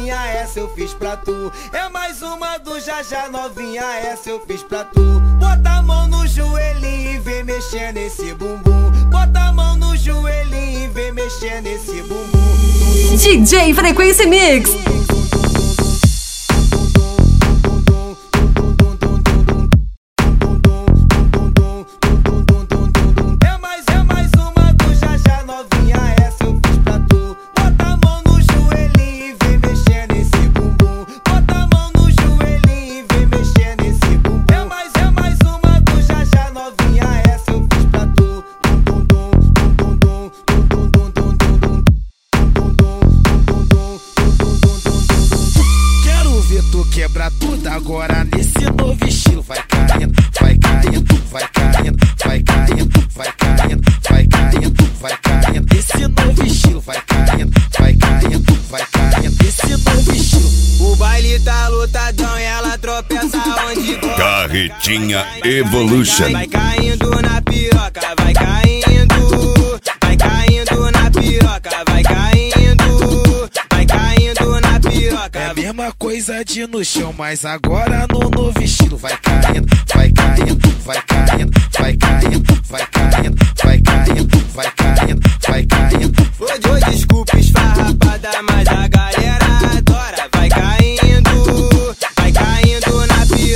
novinha, essa eu fiz pra tu. É mais uma do Já Já novinha, essa eu fiz pra tu. Bota a mão no joelhinho e vem mexer nesse bumbum. Bota a mão no joelhinho e vem mexer nesse bumbum. DJ Frequência Mix. Quebra tudo agora nesse novo estilo. Vai caindo, vai caindo, vai caindo, vai caindo, vai caindo, vai caindo, vai caindo. Esse novo estilo vai caindo, vai caindo, vai caindo. Esse novo estilo. O baile tá lotadão e ela tropeça onde gosta. Carretinha Evolution. Vai caindo na piroca, vai caindo. Vai caindo na piroca, vai caindo. Vai caindo na piroca. É a mesma coisa de no chão, mas agora no novo estilo. Vai caindo, vai caindo, vai caindo, vai caindo, vai caindo, vai caindo.